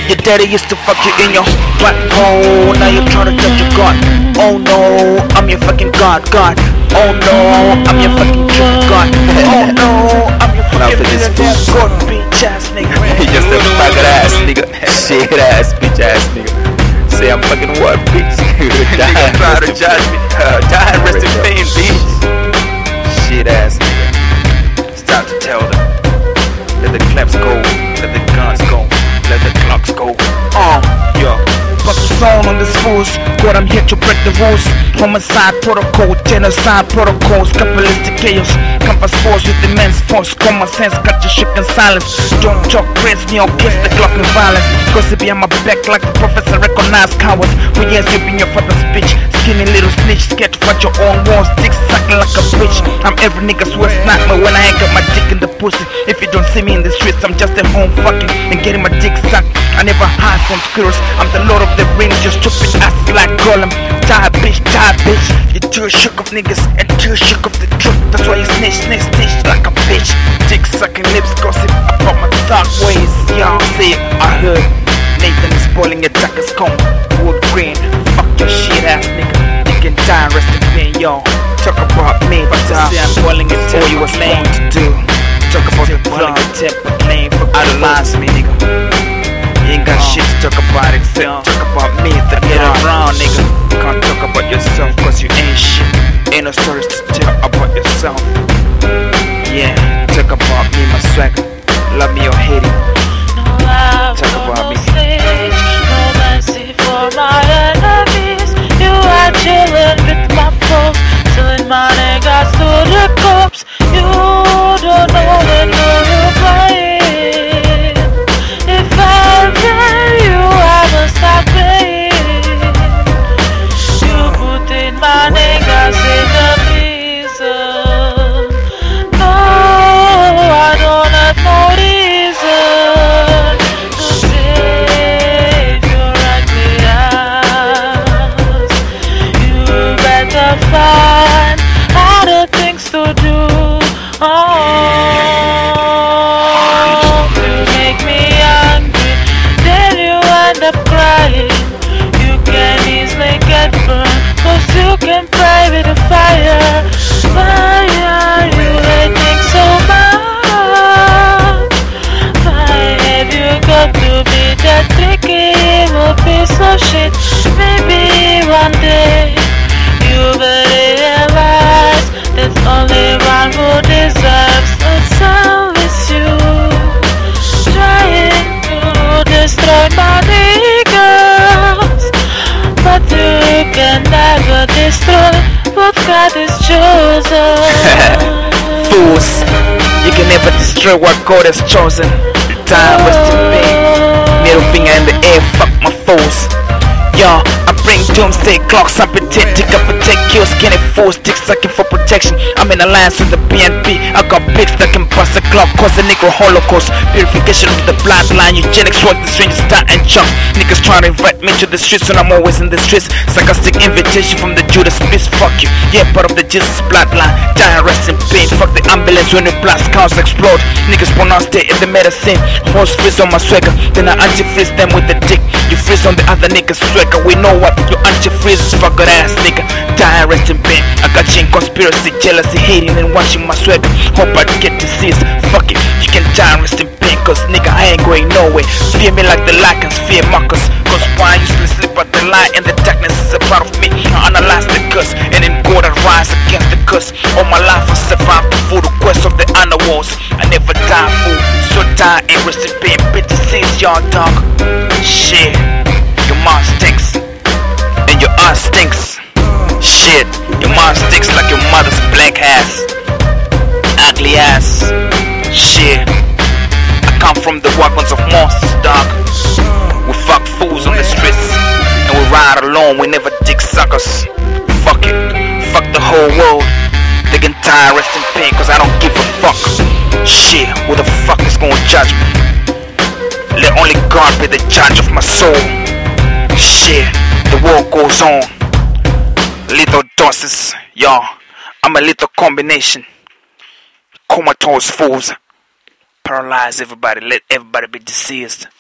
Your daddy used to fuck you in your black hole. Now you're trying to touch your God. Oh no, I'm your fucking God. Oh no, I'm your fucking true God. Oh no, I'm your fucking millionaire God, bitch ass nigga. Just a fucking ass nigga. Shit ass, bitch ass nigga. Say I'm fucking what, bitch? Nigga try to judge me. Die and rest in pain, bitch. Shit ass nigga. It's time to tell them. Let the claps go, let the guns go, let the clocks go. Yo. Fuck the song on this fools. God, I'm here to break the rules. Homicide protocol, genocide protocols, capitalistic chaos. Compass force with immense force. Common sense got you shook in silence. Don't talk crazy or kiss the clock in violence. Cause it be on my back like the professor recognized cowards. For years you've been your father's bitch. Skinny little snitch, scared to fight your own walls. Dick sucking like a bitch. I'm every nigga's worst nightmare when I ain't got my dick in the pussy. If you don't see me in the streets, I'm just at home fucking and getting my dick sucked. I never hide from squirrels. I'm the Lord of the Rings, you stupid ass like Gollum. Die bitch, die bitch. You're too shook of niggas and too shook of the truth. That's why you snitch like a bitch. Dick sucking lips gossip about my dark ways. Y'all see it, I heard. Nathan is spoiling your tucker's comb. Wood green, fuck your shit ass nigga. You can die and rest in pain, yo. Talk about me, but say I'm boiling it all you was born to do. Talk about the boiling your temper, claim for idolize me, nigga. You ain't got shit to talk about except talk about me, the get around, nigga. Can't talk about yourself cause you ain't shit. Ain't no stories to tell about yourself. Yeah, talk about me, my swagger. Love me or hate it. Talk about me. No mercy for my enemies. You are chillin' with my folks, selling my niggas to the cops. You don't know when you're playing. If I pay you, I will stop paying. You put in my niggas in the prison. No, I don't have no reason to save your ugly ass. You better find other things to do. You make me angry, then you end up crying. You can easily get burned, cause you can play with the fire. Why are you hating so much? Why have you got to be that tricky evil piece of shit? Maybe one day you will realize there's only one who deserves a service. You trying to destroy my niggas, but you can never destroy what God has chosen. Fools, you can never destroy what God has chosen. Time rest in pain. Middle finger in the air, fuck my foes. Yo, I bring doomsday clocks, I'm protect you, skinny fools, dick sucking for protection. I'm in alliance with the BNP. I got pigs that can bust a clock, cause the Negro Holocaust. Purification of the bloodline, eugenics, what the strangers start and jump. Niggas trying to invite me to the streets when I'm always in the streets. Sarcastic invitation from the Judas Priest, fuck you. Yeah, part of the Jesus bloodline. Die and rest in pain, fuck the ambulance when the blast counts explode. Niggas pronounce they in the medicine. Horse freeze on my swagger, then I anti-freeze them with the dick. You freeze on the other niggas swagger. We know what your anti-freeze is, fuck good ass nigga. Die and rest in pain. I got you in conspiracy, jealousy, hating and watching my swagger. Hope I get disease, fuck it. You can die and rest in pain, cause nigga I ain't going nowhere. Fear me like the lichens, fear mockers. Cause why I usually sleep at the light and the darkness is a part of me. I analyze the curse and then go to rise against the curse. All my life I survived through the quest of the underworlds. I never die, fool. So die and rest in pain. Bitch disease, young dog. Shit, your mom stinks and your ass stinks. Shit, your mom stinks like your mother's black ass, ugly ass. Shit, I come from the wagons of monsters, dog. We fuck fools on the streets and we ride alone, we never dick suckers. Fuck it, fuck the whole world. They can die, rest in pain, cause I don't give a fuck. Shit, who the fuck is gonna judge me? Let only God be the judge of my soul. Shit, the war goes on. Little doses, yo. I'm a little combination. Comatose fools. Paralyze everybody, let everybody be deceased.